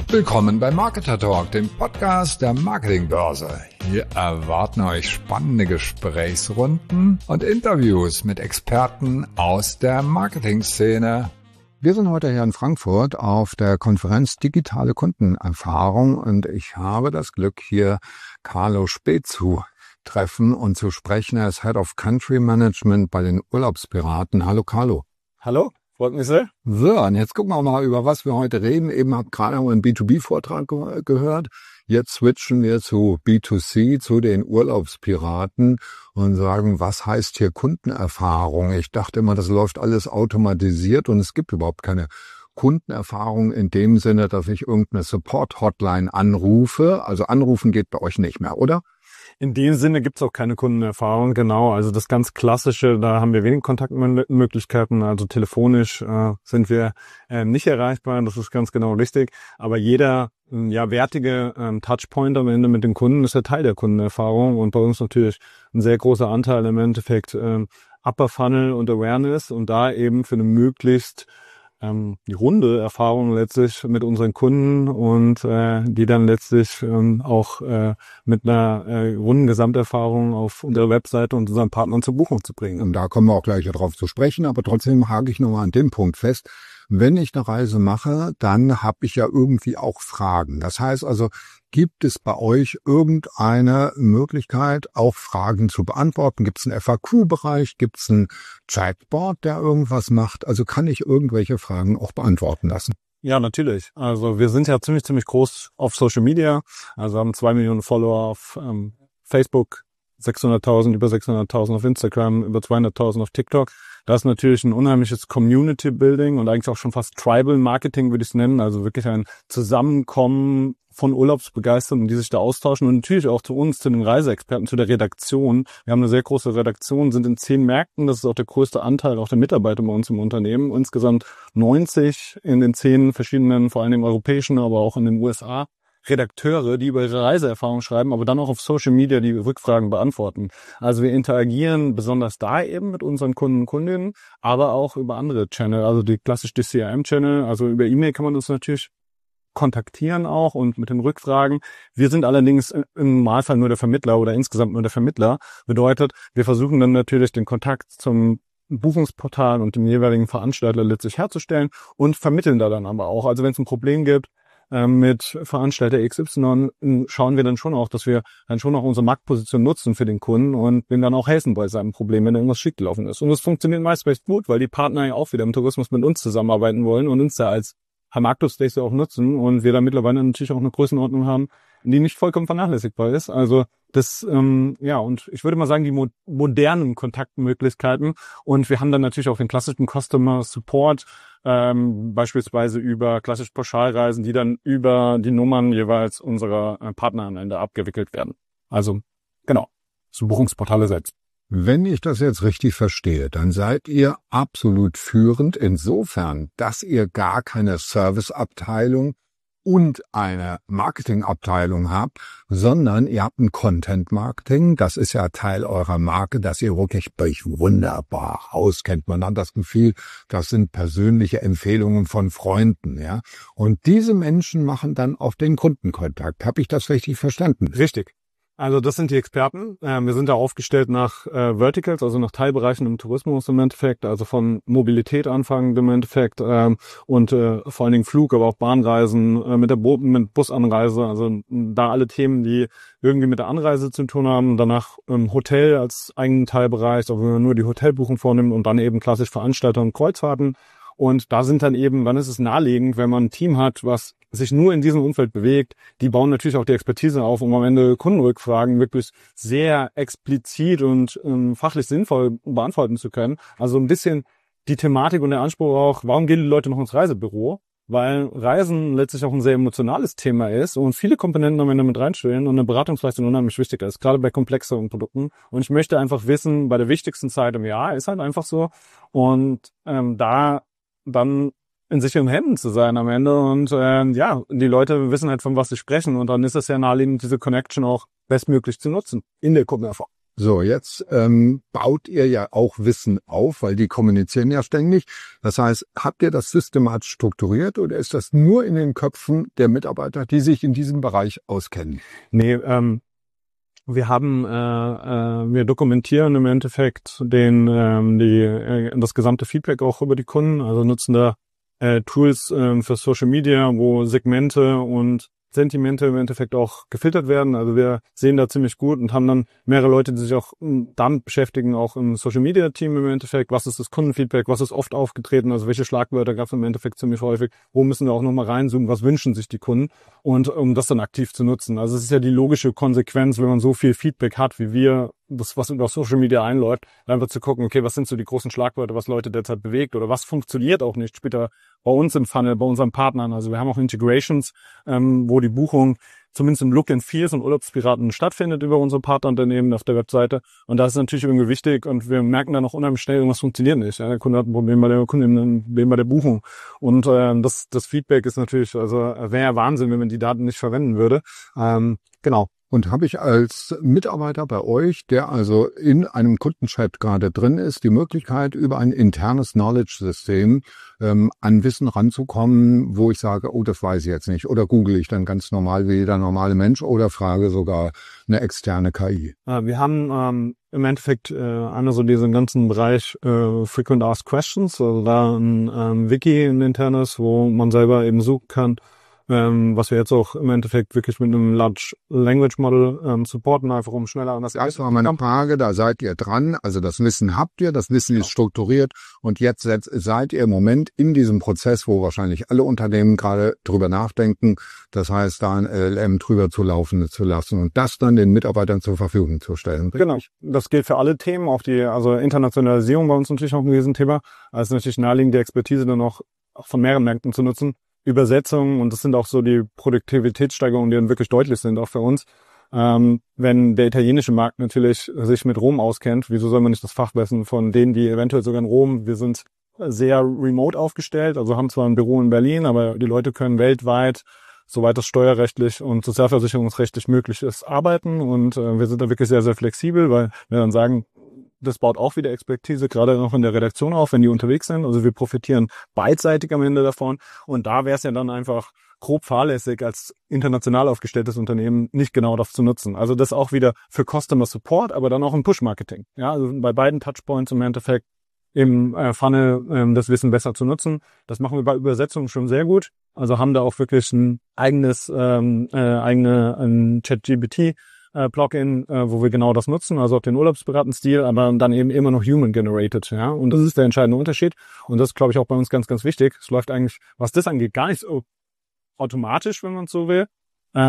Willkommen bei Marketer Talk, dem Podcast der Marketingbörse. Hier erwarten euch spannende Gesprächsrunden und Interviews mit Experten aus der Marketingszene. Wir sind heute hier in Frankfurt auf der Konferenz Digitale Kundenerfahrung und ich habe das Glück, hier Carlo Speth zu treffen und zu sprechen. Er ist Head of Country Management bei den Urlaubspiraten. Hallo Carlo. Hallo. Freut mich sehr. So, und jetzt gucken wir mal, über was wir heute reden. Eben habt gerade einen B2B-Vortrag gehört. Jetzt switchen wir zu B2C, zu den Urlaubspiraten und sagen, was heißt hier Kundenerfahrung? Ich dachte immer, das läuft alles automatisiert und es gibt überhaupt keine Kundenerfahrung in dem Sinne, dass ich irgendeine Support-Hotline anrufe. Also anrufen geht bei euch nicht mehr, oder? In dem Sinne gibt's auch keine Kundenerfahrung, genau. Also das ganz Klassische, da haben wir wenig Kontaktmöglichkeiten. Also telefonisch sind wir nicht erreichbar, das ist ganz genau richtig. Aber jeder wertige Touchpoint am Ende mit den Kunden ist ja Teil der Kundenerfahrung. Und bei uns natürlich ein sehr großer Anteil im Endeffekt Upper Funnel und Awareness und da eben für eine möglichst die runde Erfahrung letztlich mit unseren Kunden und die dann letztlich auch mit einer runden Gesamterfahrung auf unsere Webseite und unseren Partnern zur Buchung zu bringen. Und da kommen wir auch gleich darauf zu sprechen, aber trotzdem hake ich nochmal an dem Punkt fest. Wenn ich eine Reise mache, dann habe ich ja irgendwie auch Fragen. Das heißt also, gibt es bei euch irgendeine Möglichkeit, auch Fragen zu beantworten? Gibt es einen FAQ-Bereich? Gibt es einen Chatbot, der irgendwas macht? Also kann ich irgendwelche Fragen auch beantworten lassen? Ja, natürlich. Also wir sind ja ziemlich groß auf Social Media. Also haben 2 Millionen Follower auf Facebook, 600.000, über 600.000 auf Instagram, über 200.000 auf TikTok. Das ist natürlich ein unheimliches Community Building und eigentlich auch schon fast Tribal Marketing würde ich es nennen. Also wirklich ein Zusammenkommen von Urlaubsbegeisterten, die sich da austauschen und natürlich auch zu uns, zu den Reiseexperten, zu der Redaktion. Wir haben eine sehr große Redaktion, sind in 10 Märkten. Das ist auch der größte Anteil auch der Mitarbeiter bei uns im Unternehmen. Insgesamt 90 in den 10 verschiedenen, vor allem im europäischen, aber auch in den USA. Redakteure, die über ihre Reiseerfahrung schreiben, aber dann auch auf Social Media die Rückfragen beantworten. Also wir interagieren besonders da eben mit unseren Kunden und Kundinnen, aber auch über andere Channel, also die CRM-Channel, also über E-Mail kann man uns natürlich kontaktieren auch und mit den Rückfragen. Wir sind allerdings im Normalfall nur der Vermittler oder insgesamt nur der Vermittler. Bedeutet, wir versuchen dann natürlich den Kontakt zum Buchungsportal und dem jeweiligen Veranstalter letztlich herzustellen und vermitteln da dann aber auch. Also wenn es ein Problem gibt, mit Veranstalter XY schauen wir dann schon auch, dass wir dann schon auch unsere Marktposition nutzen für den Kunden und ihm dann auch helfen bei seinem Problem, wenn irgendwas schiefgelaufen ist. Und das funktioniert meist recht gut, weil die Partner ja auch wieder im Tourismus mit uns zusammenarbeiten wollen und uns da als Marktplace auch nutzen und wir da mittlerweile natürlich auch eine Größenordnung haben, die nicht vollkommen vernachlässigbar ist. Also das, und ich würde mal sagen, die modernen Kontaktmöglichkeiten und wir haben dann natürlich auch den klassischen Customer Support, beispielsweise über klassische Pauschalreisen, die dann über die Nummern jeweils unserer Partner am Ende abgewickelt werden. Also genau, so Buchungsportale selbst. Wenn ich das jetzt richtig verstehe, dann seid ihr absolut führend insofern, dass ihr gar keine Serviceabteilung und eine Marketingabteilung habt, sondern ihr habt ein Content-Marketing. Das ist ja Teil eurer Marke, dass ihr wirklich euch wunderbar auskennt. Man hat das Gefühl, das sind persönliche Empfehlungen von Freunden, ja. Und diese Menschen machen dann auch den Kundenkontakt. Habe ich das richtig verstanden? Richtig. Also das sind die Experten. Wir sind da aufgestellt nach Verticals, also nach Teilbereichen im Tourismus im Endeffekt, also von Mobilität anfangend im Endeffekt und vor allen Dingen Flug, aber auch Bahnreisen, mit Busanreise, also da alle Themen, die irgendwie mit der Anreise zu tun haben. Danach Hotel als eigenen Teilbereich, also wenn man nur die Hotelbuchung vornimmt und dann eben klassisch Veranstalter und Kreuzfahrten. Und da sind dann eben, dann ist es naheliegend, wenn man ein Team hat, was sich nur in diesem Umfeld bewegt, die bauen natürlich auch die Expertise auf, um am Ende Kundenrückfragen wirklich sehr explizit und fachlich sinnvoll beantworten zu können. Also ein bisschen die Thematik und der Anspruch auch, warum gehen die Leute noch ins Reisebüro? Weil Reisen letztlich auch ein sehr emotionales Thema ist und viele Komponenten am Ende mit reinspielen und eine Beratungsleistung unheimlich wichtig ist, gerade bei komplexeren Produkten. Und ich möchte einfach wissen, bei der wichtigsten Zeit im Jahr ist halt einfach so und da dann in sicheren Händen zu sein am Ende und die Leute wissen halt, von was sie sprechen und dann ist es ja naheliegend, diese Connection auch bestmöglich zu nutzen in der Kundenerfahrung. So, jetzt baut ihr ja auch Wissen auf, weil die kommunizieren ja ständig. Das heißt, habt ihr das systematisch strukturiert oder ist das nur in den Köpfen der Mitarbeiter, die sich in diesem Bereich auskennen? Nee, wir dokumentieren im Endeffekt das gesamte Feedback auch über die Kunden, also nutzen da Tools für Social Media, wo Segmente und Sentimente im Endeffekt auch gefiltert werden. Also wir sehen da ziemlich gut und haben dann mehrere Leute, die sich auch damit beschäftigen, auch im Social Media Team im Endeffekt. Was ist das Kundenfeedback? Was ist oft aufgetreten? Also welche Schlagwörter gab es im Endeffekt ziemlich häufig? Wo müssen wir auch nochmal reinzoomen? Was wünschen sich die Kunden? Und um das dann aktiv zu nutzen. Also es ist ja die logische Konsequenz, wenn man so viel Feedback hat, wie wir, das, was über Social Media einläuft, einfach zu gucken, okay, was sind so die großen Schlagwörter, was Leute derzeit bewegt oder was funktioniert auch nicht später bei uns im Funnel, bei unseren Partnern. Also wir haben auch Integrations, wo die Buchung zumindest im Look and Feel von Urlaubspiraten stattfindet über unsere Partnerunternehmen auf der Webseite. Und das ist natürlich irgendwie wichtig und wir merken dann auch unheimlich schnell, irgendwas funktioniert nicht. Ja, der Kunde hat ein Problem bei der Buchung. Und das Feedback ist natürlich, also wäre ja Wahnsinn, wenn man die Daten nicht verwenden würde. Genau. Und habe ich als Mitarbeiter bei euch, der also in einem Kundenchat gerade drin ist, die Möglichkeit, über ein internes Knowledge-System an Wissen ranzukommen, wo ich sage, oh, das weiß ich jetzt nicht. Oder google ich dann ganz normal wie jeder normale Mensch oder frage sogar eine externe KI. Wir haben im Endeffekt einmal so diesen ganzen Bereich Frequent Asked Questions, also da ein Wiki, ein internes, wo man selber eben suchen kann, was wir jetzt auch im Endeffekt wirklich mit einem Large Language Model supporten, einfach um schneller an das Das war meine Frage, da seid ihr dran, also das Wissen habt ihr, das Wissen ist strukturiert und jetzt seid ihr im Moment in diesem Prozess, wo wahrscheinlich alle Unternehmen gerade drüber nachdenken, das heißt da ein LLM drüber zu laufen zu lassen und das dann den Mitarbeitern zur Verfügung zu stellen. Richtig? Genau, das gilt für alle Themen, auch also Internationalisierung bei uns natürlich auch ein Riesenthema, also natürlich naheliegend die Expertise dann auch von mehreren Märkten zu nutzen. Übersetzungen und das sind auch so die Produktivitätssteigerungen, die dann wirklich deutlich sind, auch für uns. Wenn der italienische Markt natürlich sich mit Rom auskennt, wieso soll man nicht das Fachwissen von denen, die eventuell sogar in Rom, wir sind sehr remote aufgestellt, also haben zwar ein Büro in Berlin, aber die Leute können weltweit, soweit das steuerrechtlich und sozialversicherungsrechtlich möglich ist, arbeiten und wir sind da wirklich sehr, sehr flexibel, weil wir dann sagen, das baut auch wieder Expertise, gerade noch in der Redaktion auf, wenn die unterwegs sind. Also wir profitieren beidseitig am Ende davon. Und da wäre es ja dann einfach grob fahrlässig, als international aufgestelltes Unternehmen nicht genau das zu nutzen. Also das auch wieder für Customer Support, aber dann auch im Push-Marketing. Ja, also bei beiden Touchpoints im Endeffekt im Funnel das Wissen besser zu nutzen. Das machen wir bei Übersetzungen schon sehr gut. Also haben da auch wirklich ein eigenes ChatGPT Plugin, wo wir genau das nutzen, also auch den Urlaubsberatenstil, aber dann eben immer noch human-generated, ja. Und das ist der entscheidende Unterschied. Und das ist, glaube ich, auch bei uns ganz, ganz wichtig. Es läuft eigentlich, was das angeht, gar nicht so automatisch, wenn man es so will.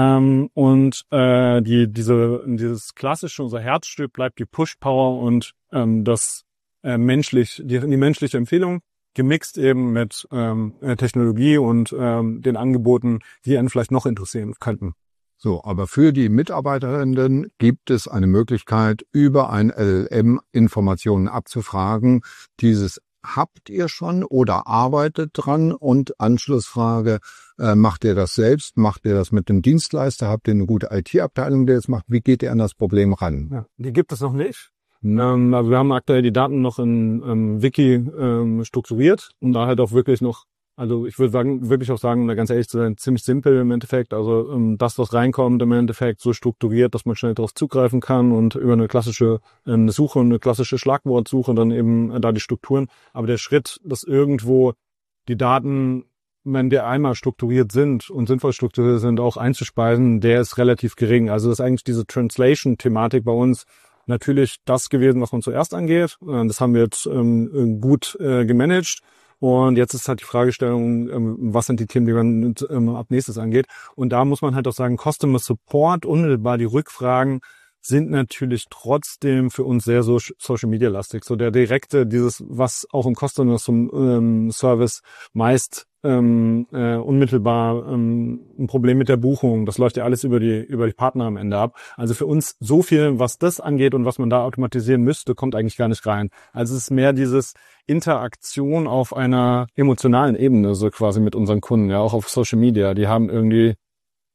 Dieses klassische, unser Herzstück bleibt die Push-Power und die menschliche Empfehlung, gemixt eben mit Technologie und den Angeboten, die einen vielleicht noch interessieren könnten. So, aber für die Mitarbeiterinnen gibt es eine Möglichkeit, über ein LLM Informationen abzufragen. Dieses habt ihr schon oder arbeitet dran? Und Anschlussfrage, macht ihr das selbst? Macht ihr das mit dem Dienstleister? Habt ihr eine gute IT-Abteilung, die das macht? Wie geht ihr an das Problem ran? Ja, die gibt es noch nicht. Also wir haben aktuell die Daten noch in Wiki strukturiert und da halt auch wirklich noch, also ich würde wirklich auch sagen, um da ganz ehrlich zu sein, ziemlich simpel im Endeffekt. Also das, was reinkommt im Endeffekt, so strukturiert, dass man schnell darauf zugreifen kann und über eine klassische Suche und eine klassische Schlagwortsuche dann eben da die Strukturen. Aber der Schritt, dass irgendwo die Daten, wenn die einmal strukturiert sind und sinnvoll strukturiert sind, auch einzuspeisen, der ist relativ gering. Also das ist eigentlich diese Translation-Thematik bei uns natürlich das gewesen, was man zuerst angeht. Das haben wir jetzt gut gemanagt. Und jetzt ist halt die Fragestellung, was sind die Themen, die man ab nächstes angeht. Und da muss man halt auch sagen, Customer Support, unmittelbar die Rückfragen sind natürlich trotzdem für uns sehr so Social Media lastig. So der direkte, dieses, was auch im Customer Service meist unmittelbar ein Problem mit der Buchung. Das läuft ja alles über die Partner am Ende ab. Also für uns so viel, was das angeht und was man da automatisieren müsste, kommt eigentlich gar nicht rein. Also es ist mehr dieses Interaktion auf einer emotionalen Ebene, so quasi mit unseren Kunden, ja auch auf Social Media. Die haben irgendwie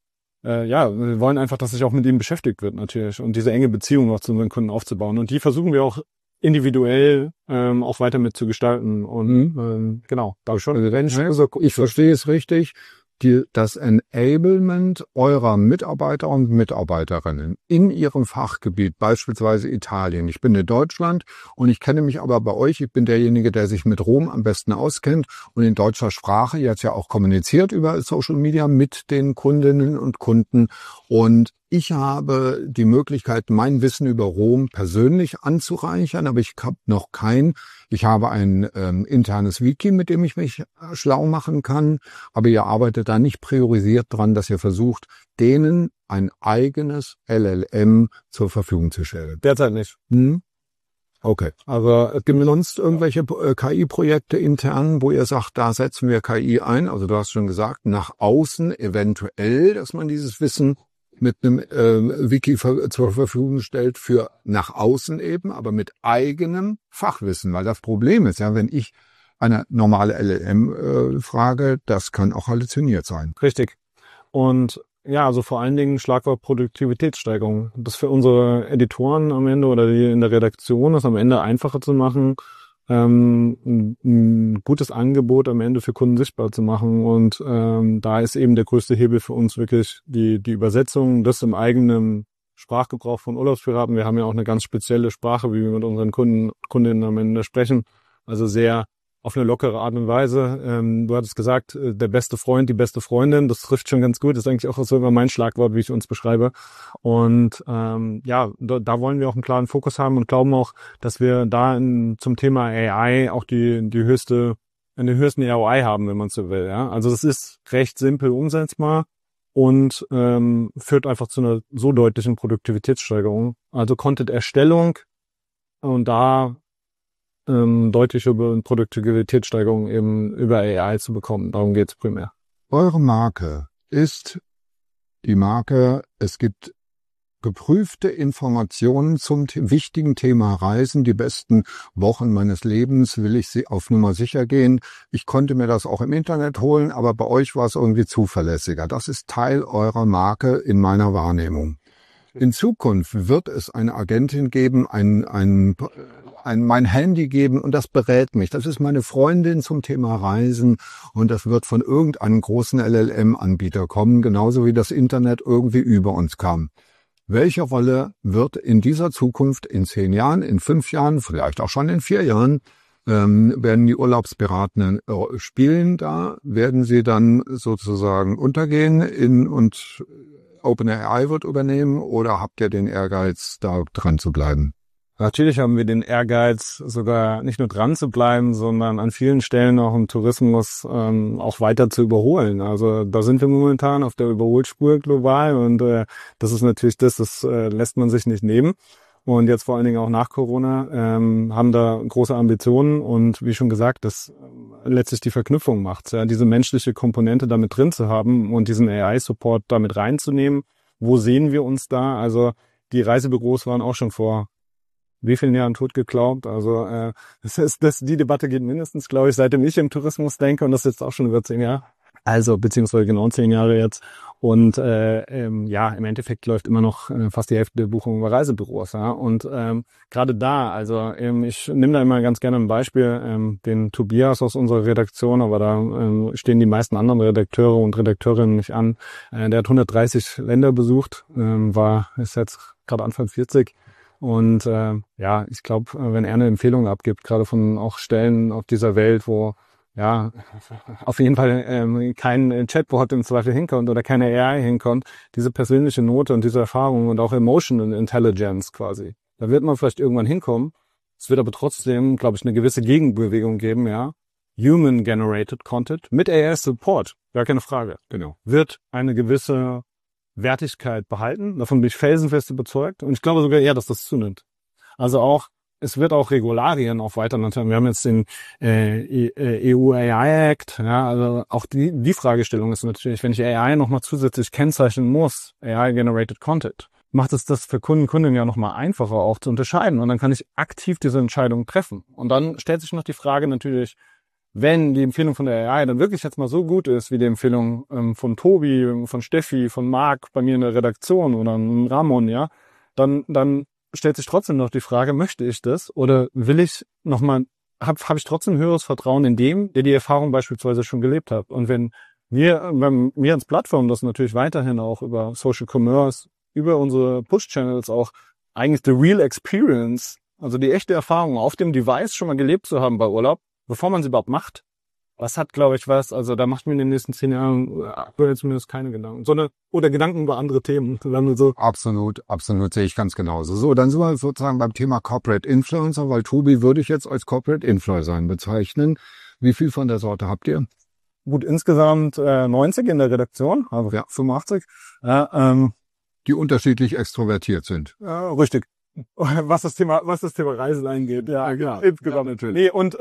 wir wollen einfach, dass sich auch mit ihnen beschäftigt wird natürlich und diese enge Beziehung noch zu unseren Kunden aufzubauen. Und die versuchen wir auch individuell auch weiter mit zu gestalten. Und genau, da schon. Also ich verstehe es richtig. Das Enablement eurer Mitarbeiter und Mitarbeiterinnen in ihrem Fachgebiet, beispielsweise Italien. Ich bin in Deutschland und ich kenne mich aber bei euch. Ich bin derjenige, der sich mit Rom am besten auskennt und in deutscher Sprache jetzt ja auch kommuniziert über Social Media mit den Kundinnen und Kunden. Und ich habe die Möglichkeit, mein Wissen über Rom persönlich anzureichern, aber ich habe noch ich habe ein internes Wiki, mit dem ich mich schlau machen kann, aber ihr arbeitet da nicht priorisiert dran, dass ihr versucht, denen ein eigenes LLM zur Verfügung zu stellen. Derzeit nicht. Okay. Also gibt es sonst irgendwelche KI-Projekte intern, wo ihr sagt, da setzen wir KI ein? Also du hast schon gesagt, nach außen eventuell, dass man dieses Wissen mit einem Wiki zur Verfügung stellt für nach außen eben, aber mit eigenem Fachwissen. Weil das Problem ist ja, wenn ich eine normale LLM frage, das kann auch halluziniert sein. Richtig. Und ja, also vor allen Dingen Schlagwort Produktivitätssteigerung. Das für unsere Editoren am Ende oder die in der Redaktion ist am Ende einfacher zu machen, ein gutes Angebot am Ende für Kunden sichtbar zu machen. Und da ist eben der größte Hebel für uns wirklich die Übersetzung, das im eigenen Sprachgebrauch von Urlaubspiraten. Wir haben ja auch eine ganz spezielle Sprache, wie wir mit unseren Kundinnen am Ende sprechen. Also sehr auf eine lockere Art und Weise. Du hattest gesagt, der beste Freund, die beste Freundin, das trifft schon ganz gut. Das ist eigentlich auch so immer mein Schlagwort, wie ich uns beschreibe. Und da wollen wir auch einen klaren Fokus haben und glauben auch, dass wir da zum Thema AI auch den höchsten ROI haben, wenn man so will. Ja? Also das ist recht simpel umsetzbar und führt einfach zu einer so deutlichen Produktivitätssteigerung. Also Content-Erstellung und da deutliche Produktivitätssteigerung eben über AI zu bekommen. Darum geht's primär. Eure Marke ist die Marke, es gibt geprüfte Informationen zum wichtigen Thema Reisen. Die besten Wochen meines Lebens will ich sie auf Nummer sicher gehen. Ich konnte mir das auch im Internet holen, aber bei euch war es irgendwie zuverlässiger. Das ist Teil eurer Marke in meiner Wahrnehmung. In Zukunft wird es eine Agentin geben, mein Handy geben und das berät mich. Das ist meine Freundin zum Thema Reisen und das wird von irgendeinem großen LLM-Anbieter kommen, genauso wie das Internet irgendwie über uns kam. Welche Rolle wird in dieser Zukunft in 10 Jahren, in 5 Jahren, vielleicht auch schon in 4 Jahren, werden die Urlaubsberatenden spielen da? Werden sie dann sozusagen untergehen und OpenAI wird übernehmen oder habt ihr den Ehrgeiz, da dran zu bleiben? Natürlich haben wir den Ehrgeiz, sogar nicht nur dran zu bleiben, sondern an vielen Stellen auch im Tourismus auch weiter zu überholen. Also da sind wir momentan auf der Überholspur global und das ist natürlich das lässt man sich nicht nehmen. Und jetzt vor allen Dingen auch nach Corona haben da große Ambitionen und wie schon gesagt, das letztlich die Verknüpfung macht, ja, diese menschliche Komponente damit drin zu haben und diesen AI-Support damit reinzunehmen. Wo sehen wir uns da? Also die Reisebüros waren auch schon vor wie vielen Jahren tot geglaubt? Also die Debatte geht mindestens, glaube ich, seitdem ich im Tourismus denke und das ist jetzt auch schon über 10 Jahre. Also beziehungsweise genau 10 Jahre jetzt. Und im Endeffekt läuft immer noch fast die Hälfte der Buchungen über Reisebüros. Ja? Und gerade da, also ich nehme da immer ganz gerne ein Beispiel, den Tobias aus unserer Redaktion, aber da stehen die meisten anderen Redakteure und Redakteurinnen nicht an. Der hat 130 Länder besucht, ist jetzt gerade Anfang 40. Und ich glaube, wenn er eine Empfehlung abgibt, gerade von auch Stellen auf dieser Welt, wo ja auf jeden Fall kein Chatbot im Zweifel hinkommt oder keine AI hinkommt, diese persönliche Note und diese Erfahrung und auch Emotional Intelligence quasi, da wird man vielleicht irgendwann hinkommen. Es wird aber trotzdem, glaube ich, eine gewisse Gegenbewegung geben, ja. Human-generated Content mit AI-Support, gar keine Frage. Genau. Wird eine gewisse Wertigkeit behalten. Davon bin ich felsenfest überzeugt. Und ich glaube sogar eher, dass das zunimmt. Also es wird auch Regularien auch weiter natürlich. Wir haben jetzt den EU AI Act. Ja, also auch die Fragestellung ist natürlich, wenn ich AI nochmal zusätzlich kennzeichnen muss, AI-generated Content, macht es das für Kundinnen ja nochmal einfacher auch zu unterscheiden. Und dann kann ich aktiv diese Entscheidung treffen. Und dann stellt sich noch die Frage natürlich, wenn die Empfehlung von der AI dann wirklich jetzt mal so gut ist, wie die Empfehlung von Tobi, von Steffi, von Marc bei mir in der Redaktion oder Ramon, ja, dann stellt sich trotzdem noch die Frage, möchte ich das oder will ich nochmal, hab ich trotzdem höheres Vertrauen in dem, der die Erfahrung beispielsweise schon gelebt hat. Und wenn wir als Plattform das natürlich weiterhin auch über Social Commerce, über unsere Push-Channels auch eigentlich the real experience, also die echte Erfahrung auf dem Device schon mal gelebt zu haben bei Urlaub, bevor man sie überhaupt macht. Was hat, glaube ich, also da macht mir in den nächsten 10 Jahren aktuell zumindest keine Gedanken. Oder Gedanken über andere Themen. So. Absolut, sehe ich ganz genauso. So, dann sind wir sozusagen beim Thema Corporate Influencer, weil Tobi würde ich jetzt als Corporate Influencer bezeichnen. Wie viel von der Sorte habt ihr? Gut, insgesamt 90 in der Redaktion, also ja, 85. Die unterschiedlich extrovertiert sind. Richtig. Was das Thema Reisen angeht. Ja, genau. Insgesamt natürlich. Nee, und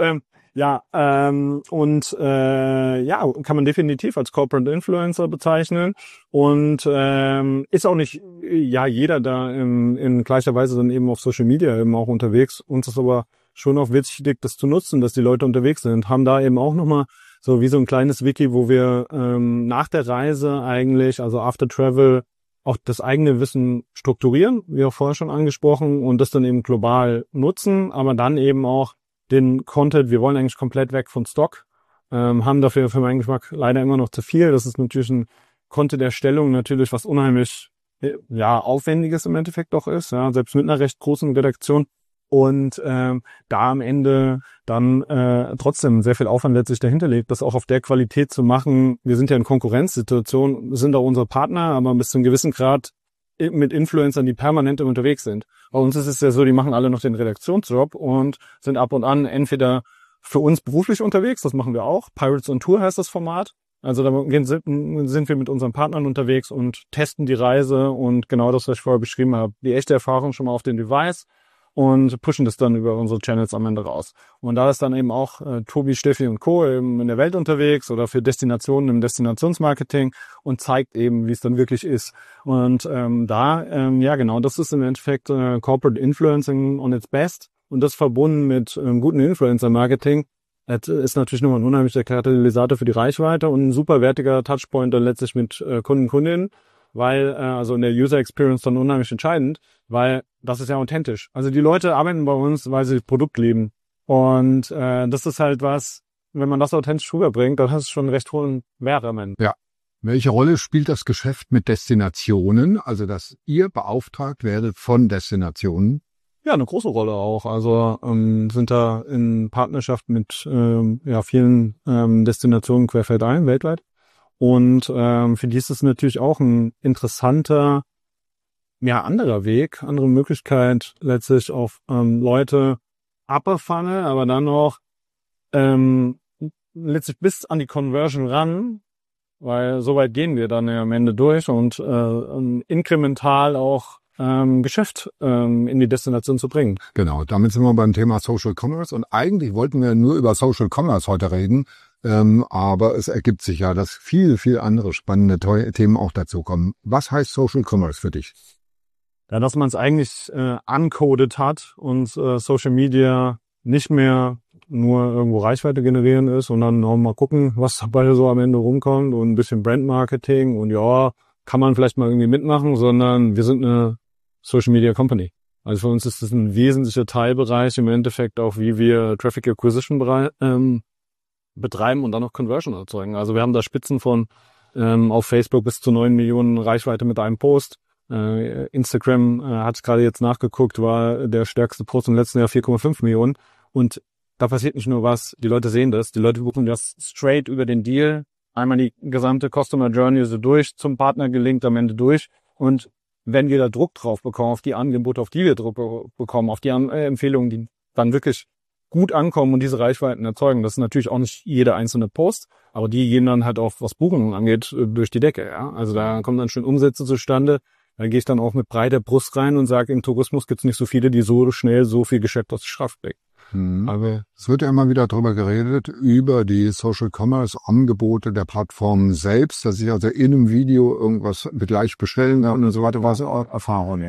kann man definitiv als Corporate Influencer bezeichnen und ist auch nicht jeder da in gleicher Weise dann eben auf Social Media eben auch unterwegs. Uns ist aber schon auch wichtig, das zu nutzen, dass die Leute unterwegs sind. Haben da eben auch nochmal so wie so ein kleines Wiki, wo wir nach der Reise eigentlich, also After Travel, auch das eigene Wissen strukturieren, wie auch vorher schon angesprochen, und das dann eben global nutzen, aber dann eben auch den Content, wir wollen eigentlich komplett weg von Stock, haben dafür für meinen Geschmack leider immer noch zu viel. Das ist natürlich ein Content-Erstellung natürlich, was unheimlich Aufwendiges im Endeffekt doch ist, ja, selbst mit einer recht großen Redaktion. Und da am Ende dann trotzdem sehr viel Aufwand letztlich dahinter liegt, das auch auf der Qualität zu machen. Wir sind ja in Konkurrenzsituation, sind auch unsere Partner, aber bis zu einem gewissen Grad mit Influencern, die permanent unterwegs sind. Bei uns ist es ja so, die machen alle noch den Redaktionsjob und sind ab und an entweder für uns beruflich unterwegs, das machen wir auch. Pirates on Tour heißt das Format. Also da sind wir mit unseren Partnern unterwegs und testen die Reise und genau das, was ich vorher beschrieben habe. Die echte Erfahrung schon mal auf den Device und pushen das dann über unsere Channels am Ende raus. Und da ist dann eben auch Tobi, Steffi und Co. eben in der Welt unterwegs oder für Destinationen im Destinationsmarketing und zeigt eben, wie es dann wirklich ist. Und das ist im Endeffekt Corporate Influencing on its best. Und das verbunden mit guten Influencer-Marketing. Das ist natürlich nochmal ein unheimlicher Katalysator für die Reichweite und ein super wertiger Touchpoint dann letztlich mit Kunden, Kundinnen, weil also in der User Experience dann unheimlich entscheidend, weil das ist ja authentisch. Also die Leute arbeiten bei uns, weil sie das Produkt lieben. Und das ist halt was, wenn man das authentisch rüberbringt, dann hat es schon einen recht hohen Wert am Ende. Ja. Welche Rolle spielt das Geschäft mit Destinationen, also dass ihr beauftragt werdet von Destinationen? Ja, eine große Rolle auch. Also sind da in Partnerschaft mit vielen Destinationen querfeldein weltweit. Und für die ist es natürlich auch ein interessanter, anderer Weg, andere Möglichkeit, letztlich auf Leute Upper Funnel, aber dann noch letztlich bis an die Conversion ran, weil so weit gehen wir dann ja am Ende durch und inkremental auch Geschäft in die Destination zu bringen. Genau, damit sind wir beim Thema Social Commerce und eigentlich wollten wir nur über Social Commerce heute reden, aber es ergibt sich ja, dass viel andere spannende Themen auch dazu kommen. Was heißt Social Commerce für dich? Ja, dass man es eigentlich uncoded hat und Social Media nicht mehr nur irgendwo Reichweite generieren ist und dann auch mal gucken, was dabei so am Ende rumkommt und ein bisschen Brandmarketing und ja, kann man vielleicht mal irgendwie mitmachen, sondern wir sind eine Social Media Company. Also für uns ist das ein wesentlicher Teilbereich im Endeffekt auch, wie wir Traffic Acquisition betreiben und dann noch Conversion erzeugen. Also wir haben da Spitzen von auf Facebook bis zu 9 Millionen Reichweite mit einem Post. Instagram hat es gerade jetzt nachgeguckt, war der stärkste Post im letzten Jahr 4,5 Millionen. Und da passiert nicht nur was, die Leute sehen das, die Leute buchen das straight über den Deal. Einmal die gesamte Customer Journey so durch, zum Partner gelingt am Ende durch. Und wenn wir da Druck drauf bekommen, auf die Angebote, auf die wir Druck bekommen, auf die Empfehlungen, die dann wirklich gut ankommen und diese Reichweiten erzeugen, das ist natürlich auch nicht jeder einzelne Post, aber die gehen dann halt auch, was Buchungen angeht, durch die Decke. Ja? Also da kommen dann schon Umsätze zustande. Da gehe ich dann auch mit breiter Brust rein und sage, im Tourismus gibt es nicht so viele, die so schnell so viel Geschäft aus der Schaft bringen. Also es wird ja immer wieder darüber geredet, über die Social Commerce Angebote der Plattform selbst, dass ich also in einem Video irgendwas gleich bestellen kann und so weiter, was Erfahrungen.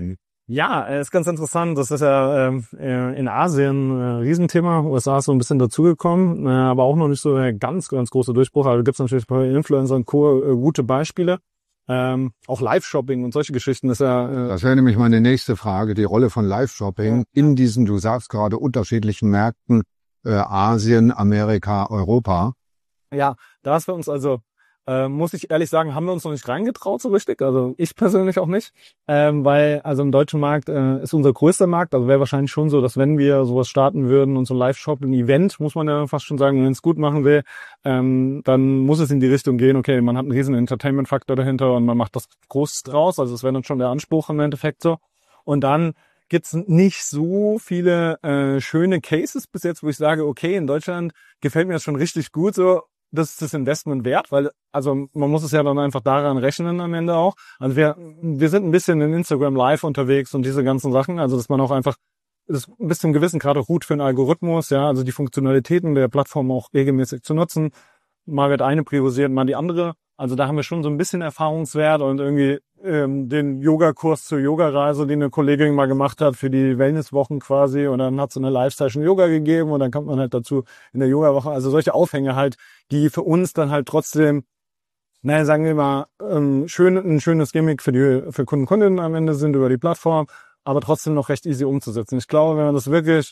Ja, ist ganz interessant. Das ist ja in Asien ein Riesenthema. USA ist so ein bisschen dazugekommen, aber auch noch nicht so der ganz, ganz große Durchbruch. Also gibt es natürlich bei Influencern und Co. Gute Beispiele. Auch Live-Shopping und solche Geschichten ist ja... Das wäre nämlich meine nächste Frage, die Rolle von Live-Shopping in diesen, du sagst gerade, unterschiedlichen Märkten, Asien, Amerika, Europa. Ja, da ist für uns also, muss ich ehrlich sagen, haben wir uns noch nicht reingetraut so richtig. Also ich persönlich auch nicht, weil also im deutschen Markt ist unser größter Markt. Also wäre wahrscheinlich schon so, dass wenn wir sowas starten würden und so ein Live-Shop-Event, muss man ja fast schon sagen, wenn es gut machen will, dann muss es in die Richtung gehen, okay, man hat einen riesen Entertainment-Faktor dahinter und man macht das groß draus. Also das wäre dann schon der Anspruch im Endeffekt so. Und dann gibt's nicht so viele schöne Cases bis jetzt, wo ich sage, okay, in Deutschland gefällt mir das schon richtig gut so. Das ist das Investment wert, weil, also man muss es ja dann einfach daran rechnen am Ende auch. Also wir sind ein bisschen in Instagram Live unterwegs und diese ganzen Sachen, also dass man auch einfach das bis zum gewissen Grad auch gut für einen Algorithmus, ja, also die Funktionalitäten der Plattform auch regelmäßig zu nutzen. Mal wird eine priorisiert, mal die andere. Also da haben wir schon so ein bisschen Erfahrungswert und irgendwie den Yogakurs zur Yogareise, den eine Kollegin mal gemacht hat für die Wellnesswochen quasi, und dann hat sie eine Live-Session Yoga gegeben und dann kommt man halt dazu in der Yogawoche. Also solche Aufhänge halt, die für uns dann halt trotzdem, naja, sagen wir mal, ein schönes Gimmick für Kunden, Kundinnen am Ende sind über die Plattform, aber trotzdem noch recht easy umzusetzen. Ich glaube, wenn man das wirklich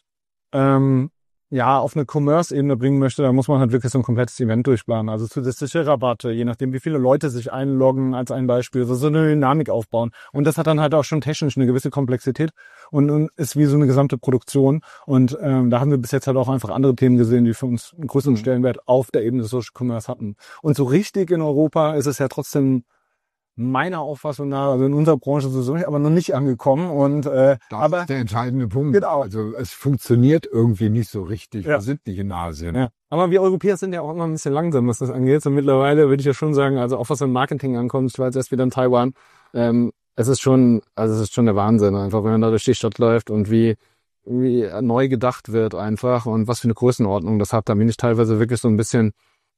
auf eine Commerce-Ebene bringen möchte, dann muss man halt wirklich so ein komplettes Event durchplanen. Also zusätzliche Rabatte, je nachdem, wie viele Leute sich einloggen, als ein Beispiel, so eine Dynamik aufbauen. Und das hat dann halt auch schon technisch eine gewisse Komplexität und ist wie so eine gesamte Produktion. Und da haben wir bis jetzt halt auch einfach andere Themen gesehen, die für uns einen größeren Stellenwert auf der Ebene des Social Commerce hatten. Und so richtig in Europa ist es ja trotzdem meiner Auffassung nach, also in unserer Branche sowieso nicht, aber noch nicht angekommen. Und das ist der entscheidende Punkt. Genau. Also es funktioniert irgendwie nicht so richtig. Ja. Wir sind nicht in Asien. Ja. Aber wir Europäer sind ja auch immer ein bisschen langsam, was das angeht. Und mittlerweile würde ich ja schon sagen, also auch was im Marketing ankommt, ich war jetzt erst wieder in Taiwan, es ist schon der Wahnsinn, einfach wenn man da durch die Stadt läuft und wie neu gedacht wird einfach und was für eine Größenordnung das hat. Da bin ich teilweise wirklich so ein bisschen,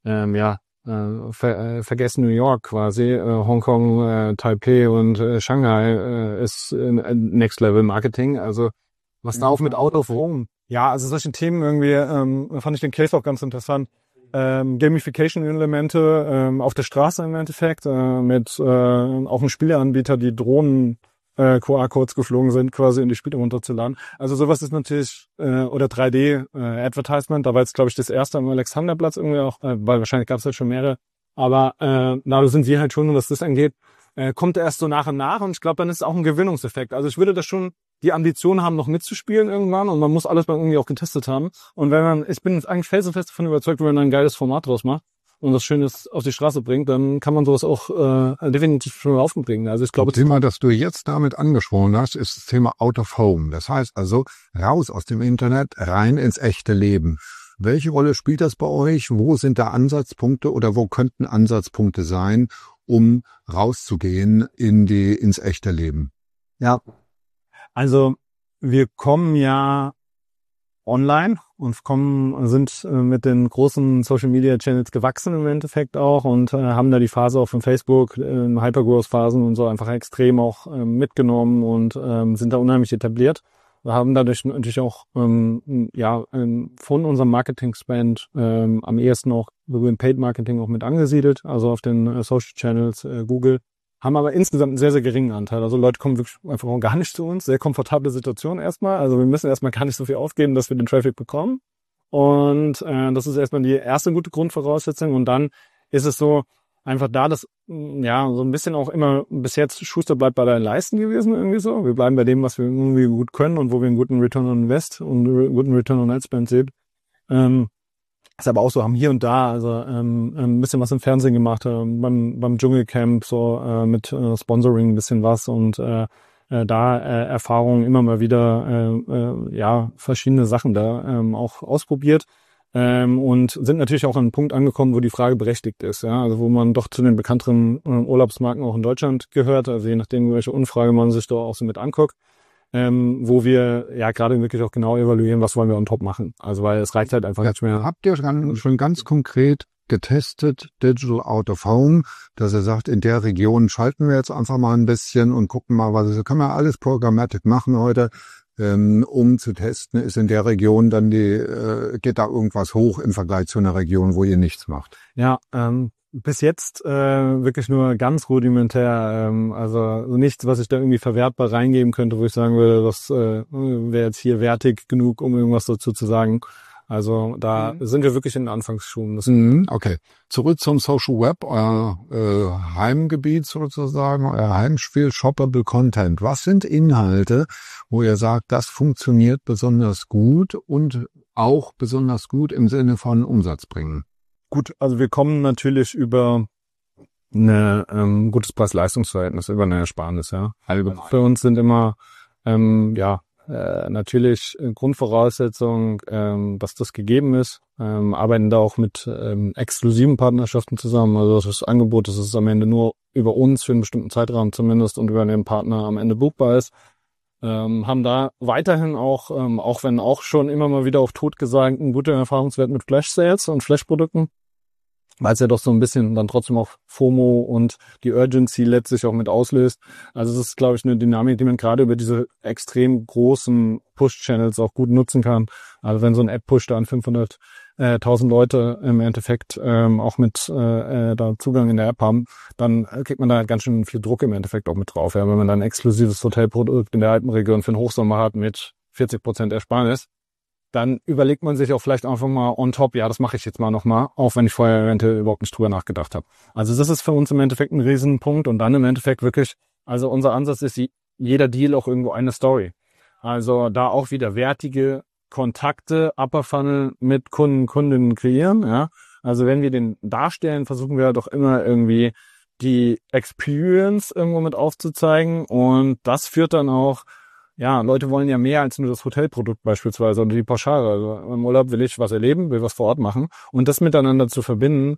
vergessen New York quasi, Hongkong, Taipei und Shanghai ist Next Level Marketing. Also was da auch mit Out of Home. Ja, also solche Themen irgendwie fand ich den Case auch ganz interessant. Gamification-Elemente auf der Straße im Endeffekt mit auch einem Spieleanbieter, die Drohnen QR-Codes geflogen sind, quasi in die Spiele runterzuladen. Also sowas ist natürlich, oder 3D-Advertisement, da war jetzt, glaube ich, das erste am Alexanderplatz irgendwie auch, weil wahrscheinlich gab es halt schon mehrere. Aber da sind wir halt schon, was das angeht, kommt erst so nach und nach, und ich glaube, dann ist es auch ein Gewinnungseffekt. Also ich würde das schon die Ambition haben, noch mitzuspielen irgendwann, und man muss alles mal irgendwie auch getestet haben. Und ich bin eigentlich felsenfest davon überzeugt, wenn man ein geiles Format draus macht und was Schönes auf die Straße bringt, dann kann man sowas auch definitiv schon aufbringen. Also ich glaube, das Thema, das du jetzt damit angesprochen hast, ist das Thema Out of Home. Das heißt also raus aus dem Internet, rein ins echte Leben. Welche Rolle spielt das bei euch? Wo sind da Ansatzpunkte oder wo könnten Ansatzpunkte sein, um rauszugehen ins echte Leben? Ja, also wir kommen ja online und sind mit den großen Social Media Channels gewachsen im Endeffekt auch und haben da die Phase auch von Facebook, Hypergrowth-Phasen und so einfach extrem auch mitgenommen und sind da unheimlich etabliert. Wir haben dadurch natürlich auch von unserem Marketing-Spend am ehesten auch über Paid Marketing auch mit angesiedelt, also auf den Social Channels, Google. Haben aber insgesamt einen sehr, sehr geringen Anteil. Also Leute kommen wirklich einfach auch gar nicht zu uns. Sehr komfortable Situation erstmal. Also wir müssen erstmal gar nicht so viel ausgeben, dass wir den Traffic bekommen. Und das ist erstmal die erste gute Grundvoraussetzung. Und dann ist es so, einfach da, dass so ein bisschen auch immer bis jetzt Schuster bleibt bei deinen Leisten gewesen irgendwie so. Wir bleiben bei dem, was wir irgendwie gut können und wo wir einen guten Return on Invest und einen guten Return on Ad Spend sehen. Ist aber auch so, haben hier und da also ein bisschen was im Fernsehen gemacht, beim Dschungelcamp so mit Sponsoring ein bisschen was und Erfahrungen immer mal wieder verschiedene Sachen da auch ausprobiert und sind natürlich auch an einen Punkt angekommen, wo die Frage berechtigt ist, ja, also wo man doch zu den bekannteren Urlaubsmarken auch in Deutschland gehört, also je nachdem, welche Umfrage man sich da auch so mit anguckt. Wo wir ja gerade wirklich auch genau evaluieren, was wollen wir on top machen. Also weil es reicht halt einfach nicht mehr. Habt ihr schon ganz konkret getestet, Digital Out of Home, dass er sagt, in der Region schalten wir jetzt einfach mal ein bisschen und gucken mal, was können wir alles Programmatic machen heute, um zu testen, ist in der Region dann geht da irgendwas hoch im Vergleich zu einer Region, wo ihr nichts macht? Ja, bis jetzt wirklich nur ganz rudimentär, also nichts, was ich da irgendwie verwertbar reingeben könnte, wo ich sagen würde, das wäre jetzt hier wertig genug, um irgendwas dazu zu sagen. Also da sind wir wirklich in den Anfangsschuhen. Okay. Zurück zum Social Web, euer Heimgebiet sozusagen, euer Heimspiel, Shoppable Content. Was sind Inhalte, wo ihr sagt, das funktioniert besonders gut und auch besonders gut im Sinne von Umsatz bringen? Gut, also wir kommen natürlich über ein gutes Preis-Leistungs-Verhältnis, über eine Ersparnis. Ja. Für uns sind immer natürlich Grundvoraussetzung, dass das gegeben ist. Arbeiten da auch mit exklusiven Partnerschaften zusammen. Also das Angebot, das ist am Ende nur über uns für einen bestimmten Zeitraum zumindest und über den Partner am Ende buchbar ist. Haben da weiterhin auch wenn auch schon immer mal wieder auf tot gesagt, einen guten Erfahrungswert mit Flash-Sales und Flash-Produkten, weil es ja doch so ein bisschen dann trotzdem auch FOMO und die Urgency letztlich auch mit auslöst. Also das ist, glaube ich, eine Dynamik, die man gerade über diese extrem großen Push-Channels auch gut nutzen kann. Also wenn so ein Ad-Push da an 500.000 Leute im Endeffekt auch mit da Zugang in der App haben, dann kriegt man da halt ganz schön viel Druck im Endeffekt auch mit drauf. Ja, wenn man dann ein exklusives Hotelprodukt in der Alpenregion für den Hochsommer hat mit 40% Ersparnis, dann überlegt man sich auch vielleicht einfach mal on top, ja, das mache ich jetzt mal nochmal, auch wenn ich vorher eventuell überhaupt nicht drüber nachgedacht habe. Also das ist für uns im Endeffekt ein Riesenpunkt und dann im Endeffekt wirklich, also unser Ansatz ist, jeder Deal auch irgendwo eine Story. Also da auch wieder wertige Kontakte, Upper Funnel mit Kunden, Kundinnen kreieren, ja. Also wenn wir den darstellen, versuchen wir doch immer irgendwie die Experience irgendwo mit aufzuzeigen und das führt dann auch, ja, Leute wollen ja mehr als nur das Hotelprodukt beispielsweise oder die Pauschale. Also im Urlaub will ich was erleben, will was vor Ort machen und das miteinander zu verbinden,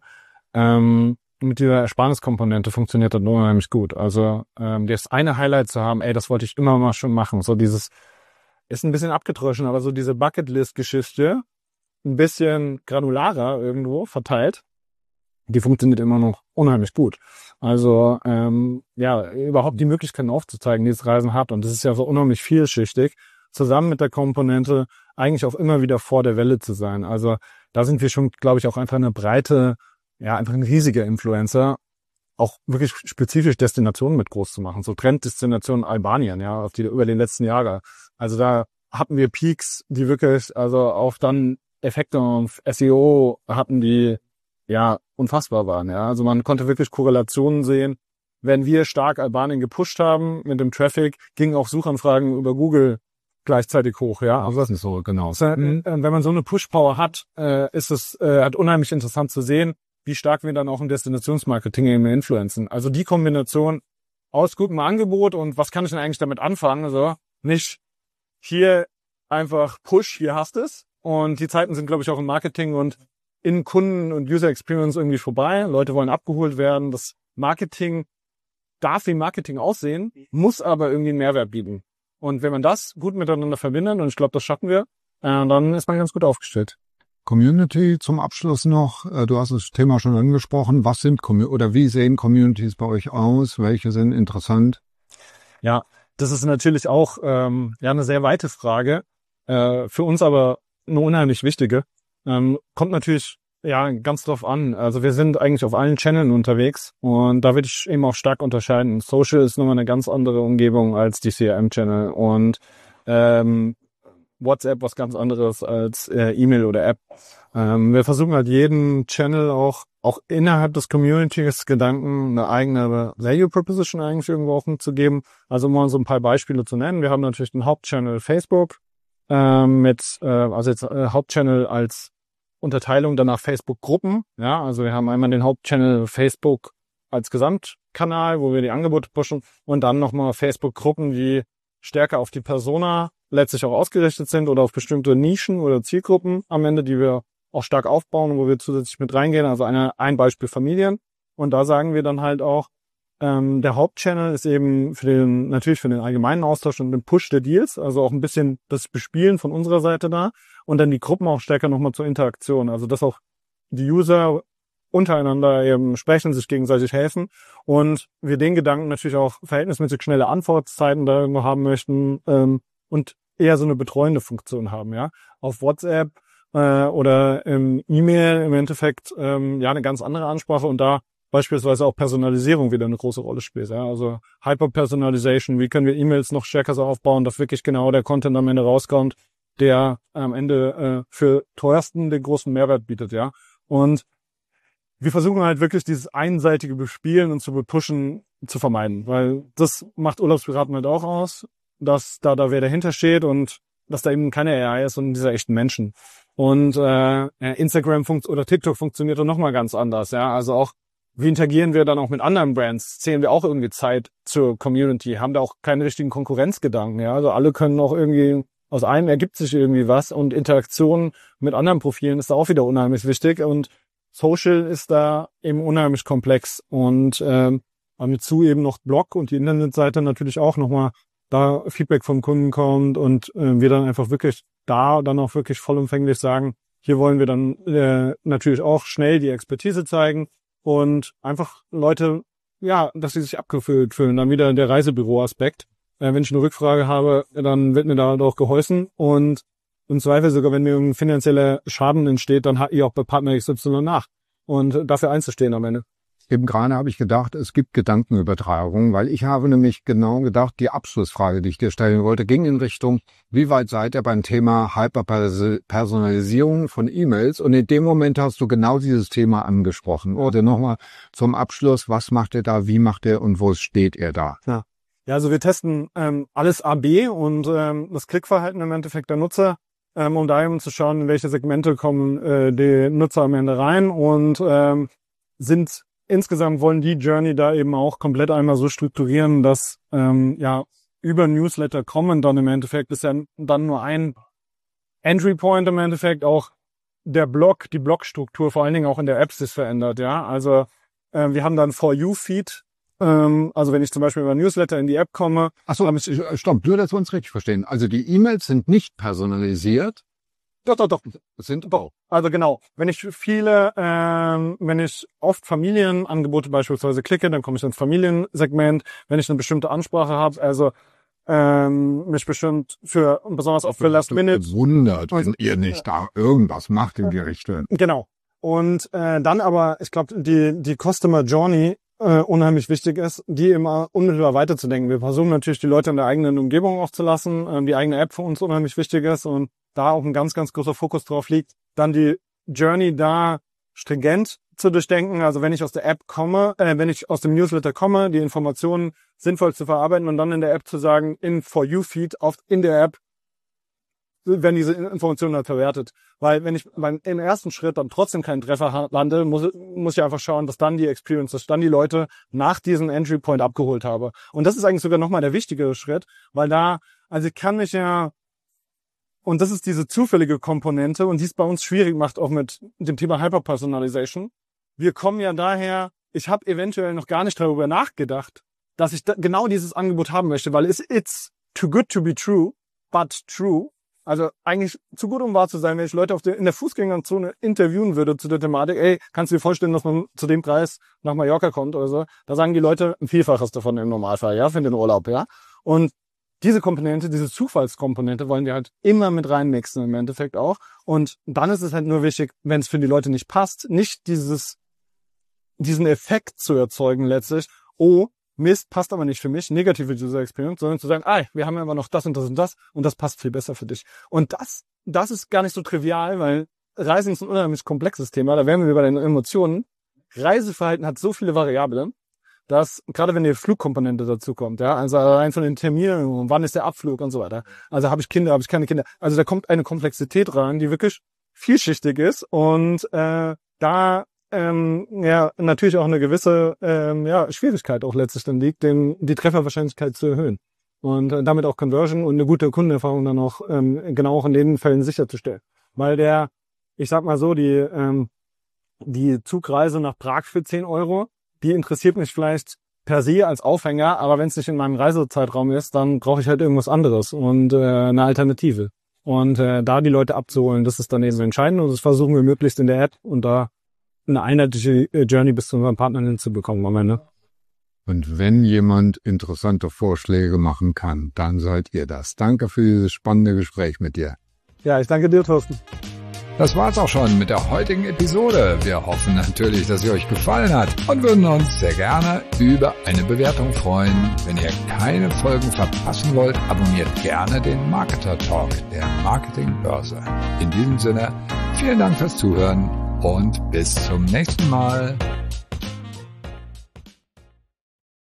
mit dieser Ersparniskomponente funktioniert das unheimlich gut. Also das eine Highlight zu haben, das wollte ich immer mal schon machen. So dieses ist ein bisschen abgedroschen, aber so diese Bucketlist-Geschichte, ein bisschen granularer irgendwo verteilt, die funktioniert immer noch unheimlich gut. Also überhaupt die Möglichkeiten aufzuzeigen, die das Reisen hat. Und das ist ja so unheimlich vielschichtig, zusammen mit der Komponente eigentlich auch immer wieder vor der Welle zu sein. Also da sind wir schon, glaube ich, auch einfach eine breite, einfach ein riesiger Influencer, auch wirklich spezifisch Destinationen mit groß zu machen. So Trenddestinationen Albanien, ja, über den letzten Jahre. Also da hatten wir Peaks, die wirklich, also auch dann Effekte auf SEO hatten, die unfassbar waren, ja. Also man konnte wirklich Korrelationen sehen. Wenn wir stark Albanien gepusht haben mit dem Traffic, gingen auch Suchanfragen über Google gleichzeitig hoch, ja. Also das ist so, genau. Wenn man so eine Push-Power hat, ist es unheimlich interessant zu sehen, wie stark wir dann auch im Destinationsmarketing eben influenzen. Also die Kombination aus gutem Angebot und was kann ich denn eigentlich damit anfangen? Also nicht hier einfach Push, hier hast es. Und die Zeiten sind, glaube ich, auch im Marketing und in Kunden- und User Experience irgendwie vorbei. Leute wollen abgeholt werden. Das Marketing darf wie Marketing aussehen, muss aber irgendwie einen Mehrwert bieten. Und wenn man das gut miteinander verbindet, und ich glaube, das schaffen wir, dann ist man ganz gut aufgestellt. Community zum Abschluss noch. Du hast das Thema schon angesprochen. Was sind wie sehen Communities bei euch aus? Welche sind interessant? Ja, das ist natürlich auch eine sehr weite Frage. Für uns aber eine unheimlich wichtige. Kommt natürlich ganz drauf an. Also wir sind eigentlich auf allen Channeln unterwegs und da würde ich eben auch stark unterscheiden. Social ist nochmal eine ganz andere Umgebung als die CRM-Channel und WhatsApp was ganz anderes als E-Mail oder App. Wir versuchen halt jeden Channel auch innerhalb des Communities-Gedanken eine eigene Value Proposition eigentlich irgendwo auch mitzugeben. Also um mal so ein paar Beispiele zu nennen. Wir haben natürlich den Hauptchannel Facebook Hauptchannel als Unterteilung danach Facebook-Gruppen. Ja, also wir haben einmal den Hauptchannel Facebook als Gesamtkanal, wo wir die Angebote pushen und dann nochmal Facebook-Gruppen, die stärker auf die Persona letztlich auch ausgerichtet sind oder auf bestimmte Nischen oder Zielgruppen am Ende, die wir auch stark aufbauen, wo wir zusätzlich mit reingehen. Also ein Beispiel Familien. Und da sagen wir dann halt auch, der Hauptchannel ist eben natürlich für den allgemeinen Austausch und den Push der Deals, also auch ein bisschen das Bespielen von unserer Seite da und dann die Gruppen auch stärker nochmal zur Interaktion, also dass auch die User untereinander eben sprechen, sich gegenseitig helfen und wir den Gedanken natürlich auch verhältnismäßig schnelle Antwortzeiten da irgendwo haben möchten und eher so eine betreuende Funktion haben, ja. Auf WhatsApp oder im E-Mail im Endeffekt eine ganz andere Ansprache und da beispielsweise auch Personalisierung wieder eine große Rolle spielt. Ja? Also Hyper-Personalization, wie können wir E-Mails noch stärker so aufbauen, dass wirklich genau der Content am Ende rauskommt, der am Ende für teuersten den großen Mehrwert bietet. Ja. Und wir versuchen halt wirklich dieses einseitige Bespielen und zu bepushen zu vermeiden, weil das macht Urlaubspiraten halt auch aus, dass da wer dahinter steht und dass da eben keine AI ist, sondern dieser echten Menschen. Und Instagram oder TikTok funktioniert dann nochmal ganz anders. Ja, also auch wie interagieren wir dann auch mit anderen Brands? Zählen wir auch irgendwie Zeit zur Community? Haben da auch keinen richtigen Konkurrenzgedanken? Ja, also alle können auch irgendwie, aus einem ergibt sich irgendwie was und Interaktion mit anderen Profilen ist da auch wieder unheimlich wichtig und Social ist da eben unheimlich komplex und dazu eben noch Blog und die Internetseite natürlich auch nochmal da Feedback vom Kunden kommt und wir dann einfach wirklich da dann auch wirklich vollumfänglich sagen, hier wollen wir dann natürlich auch schnell die Expertise zeigen und einfach Leute, ja, dass sie sich abgefüllt fühlen. Dann wieder der Reisebüro-Aspekt. Wenn ich eine Rückfrage habe, dann wird mir da auch geholfen und im Zweifel sogar, wenn mir irgendein finanzieller Schaden entsteht, dann hat ihr auch bei Partner XY nach und dafür einzustehen am Ende. Eben gerade habe ich gedacht, es gibt Gedankenübertragung, weil ich habe nämlich genau gedacht, die Abschlussfrage, die ich dir stellen wollte, ging in Richtung, wie weit seid ihr beim Thema Hyperpersonalisierung von E-Mails? Und in dem Moment hast du genau dieses Thema angesprochen. Oder nochmal zum Abschluss, was macht ihr da, wie macht ihr und wo steht ihr da? Ja, also wir testen alles A/B und das Klickverhalten im Endeffekt der Nutzer, um da eben zu schauen, in welche Segmente kommen die Nutzer am Ende rein und insgesamt wollen die Journey da eben auch komplett einmal so strukturieren, dass über Newsletter kommen dann im Endeffekt ist ja dann nur ein Entry Point im Endeffekt auch der Blog, die Blogstruktur vor allen Dingen auch in der App sich verändert, ja. Also wir haben dann For You Feed, also wenn ich zum Beispiel über Newsletter in die App komme. Achso, stopp, nur, dass wir uns richtig verstehen. Also die E-Mails sind nicht personalisiert. Doch. Sind doch. Also genau. Wenn ich oft Familienangebote beispielsweise klicke, dann komme ich ins Familiensegment. Wenn ich eine bestimmte Ansprache habe, also mich bestimmt besonders oft für Last Minute. Wundert, wenn ihr nicht da irgendwas macht in die Richtung. Genau. Und dann aber, ich glaube, die Customer Journey unheimlich wichtig ist, die immer unmittelbar weiterzudenken. Wir versuchen natürlich, die Leute in der eigenen Umgebung auch zu lassen, die eigene App für uns unheimlich wichtig ist und da auch ein ganz, ganz großer Fokus drauf liegt, dann die Journey da stringent zu durchdenken. Also wenn ich aus der App komme, wenn ich aus dem Newsletter komme, die Informationen sinnvoll zu verarbeiten und dann in der App zu sagen, in For You Feed, in der App werden diese Informationen halt verwertet. Weil wenn ich im ersten Schritt dann trotzdem keinen Treffer lande, muss ich einfach schauen, dass dann dass dann die Leute nach diesem Entry Point abgeholt habe. Und das ist eigentlich sogar nochmal der wichtigere Schritt, weil also ich kann mich ja, und das ist diese zufällige Komponente und die es bei uns schwierig macht, auch mit dem Thema Hyperpersonalization. Wir kommen ja daher, ich habe eventuell noch gar nicht darüber nachgedacht, dass ich genau dieses Angebot haben möchte, weil it's too good to be true, but true. Also eigentlich zu gut, um wahr zu sein, wenn ich Leute in der Fußgängerzone interviewen würde zu der Thematik, ey, kannst du dir vorstellen, dass man zu dem Preis nach Mallorca kommt oder so? Da sagen die Leute ein Vielfaches davon im Normalfall, ja, für den Urlaub, ja. Und diese Komponente, diese Zufallskomponente wollen wir halt immer mit reinmixen im Endeffekt auch. Und dann ist es halt nur wichtig, wenn es für die Leute nicht passt, nicht diesen Effekt zu erzeugen letztlich, oh, Mist, passt aber nicht für mich, negative User Experience, sondern zu sagen, wir haben aber noch das und das passt viel besser für dich. Und das ist gar nicht so trivial, weil Reisen ist ein unheimlich komplexes Thema, da wären wir bei den Emotionen. Reiseverhalten hat so viele Variablen, dass, gerade wenn die Flugkomponente dazu kommt, ja, also allein von den Terminen, wann ist der Abflug und so weiter. Also habe ich Kinder, habe ich keine Kinder. Also da kommt eine Komplexität rein, die wirklich vielschichtig ist und natürlich auch eine gewisse Schwierigkeit auch letztlich dann liegt, die Trefferwahrscheinlichkeit zu erhöhen und damit auch Conversion und eine gute Kundenerfahrung dann auch genau auch in den Fällen sicherzustellen. Weil ich sag mal so, die Zugreise nach Prag für 10 €, die interessiert mich vielleicht per se als Aufhänger, aber wenn es nicht in meinem Reisezeitraum ist, dann brauche ich halt irgendwas anderes und eine Alternative. Und da die Leute abzuholen, das ist dann eben entscheidend und das versuchen wir möglichst in der App und da eine einheitliche Journey bis zu unseren Partnern hinzubekommen am Ende. Und wenn jemand interessante Vorschläge machen kann, dann seid ihr das. Danke für dieses spannende Gespräch mit dir. Ja, ich danke dir, Thorsten. Das war's auch schon mit der heutigen Episode. Wir hoffen natürlich, dass sie euch gefallen hat und würden uns sehr gerne über eine Bewertung freuen. Wenn ihr keine Folgen verpassen wollt, abonniert gerne den Marketer Talk der Marketingbörse. In diesem Sinne, vielen Dank fürs Zuhören und bis zum nächsten Mal.